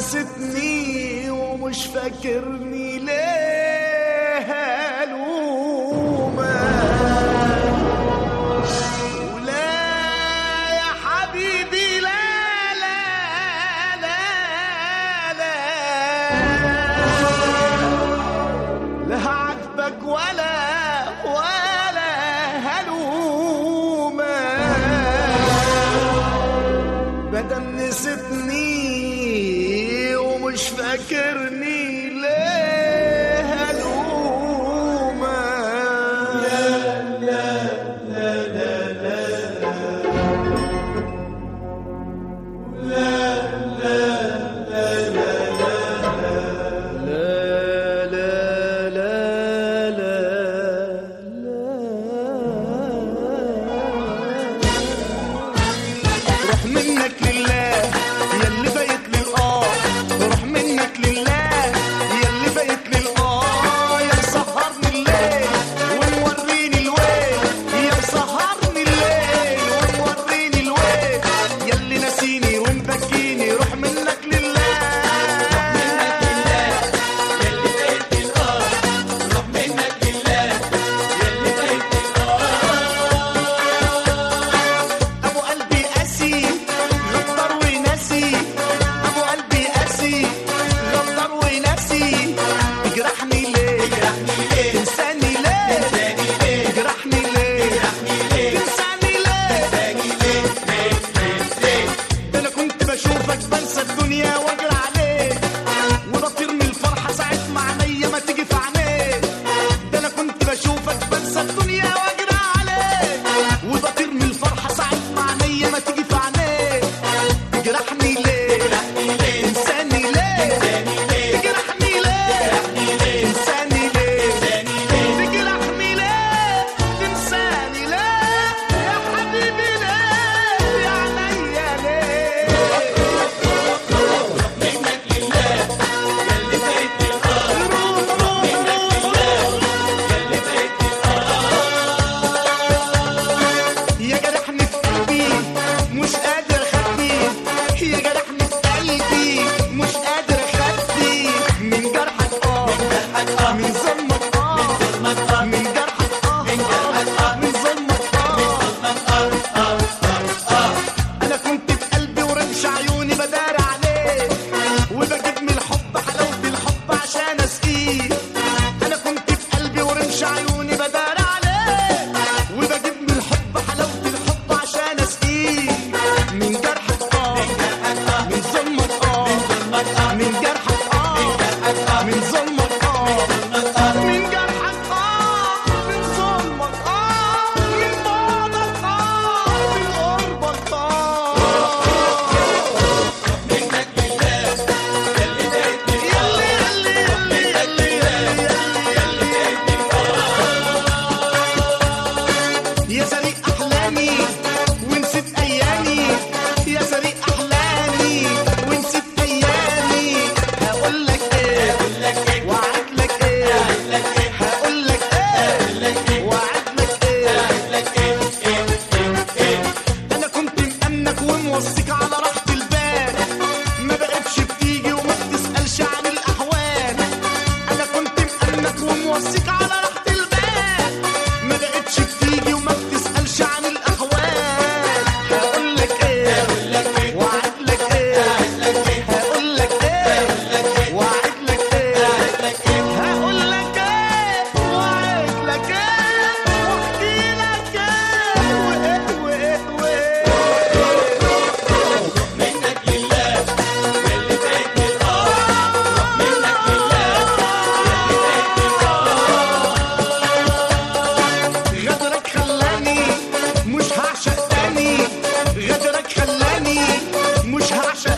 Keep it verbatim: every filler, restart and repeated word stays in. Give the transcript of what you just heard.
نسيتني ومش فاكرني ليه هلومة ولا يا حبيبي لا لا لا لا لا عجبك ولا ولا هلومة بدل نسيتني ومش فاكرني ليه هلومة لا لا لا لا لا لا لا لا لا لا لا لا روح منك لله ياللي بقيت للآه روح منك لله ياللي بقيت للآه يا مسهرني الليل وموريني الويل يا مسهرني الليل وموريني الويل ياللي ناسيني ومبكيني روح منك لله أبو قلبي قاسي غدر وناسي أبو قلبي قاسي غدر وناسي تجرحني ليه تنساني ليه تجرحني ليه تنساني ليه ده أنا كنت بشوفك بنسى الدنيا وأجري عليك وبطير من الفرحة ساعة ما عينيا ما تيجي في عينيك ده أنا كنت بشوفك بنسى الدنيا وأجري عليك وبطير من الفرحة ساعة ما عينيا ما تيجي في عينيك تجرحني ليه تنساني ليه تجرحني ليه تنساني ليه تجرحني ليه تنساني ليه يا حبيبي ليه يا عينيا ليه يا جرحني في قلبي مش قادر اخبي يا جرحني في قلبي مش قادر اخبي من جرحك اه من ظلمك اه من جرحك اه من ظلمك اه انا كنت في قلبي ورمش عيوني بدار عليك وبجيب من الحب حلاوة الحب عشان اسقيك انا كنت في قلبي ورمش عيوني بدار عليك وبجيب من الحب حلاوة الحب عشان اسقيك من جرحك اه من ظلمك اه من جرحك اه من ظلمك اه من جرحك اه من ظلمك اه من بعدك اه من قربك اه يلي يلي يلي يلي يا سريق أحلامي ونسيت أيامي يا سريق أحلامي ونسيت أيامي هقول لك إيه وأعد لك إيه هقول لك إيه وأعد لك إيه أنا كنت مأمنك وموصيك على راحة البال ما بقتش بتيجي وما بتسألش عن الأحوال أنا كنت مأمنك وموصيك على راحة البال ما بقتش بتيجي وما بتسألش عن الأحوال هقول لك إيه وأعد لك إيه هقول لك إيه وأعد لك إيه هقول لك إيه وأعد لك إيه وأحكي لك إيه وإيه وإيه وإيه غدرك خلاني مش هعشق تاني غدرك خلاني مش هعشق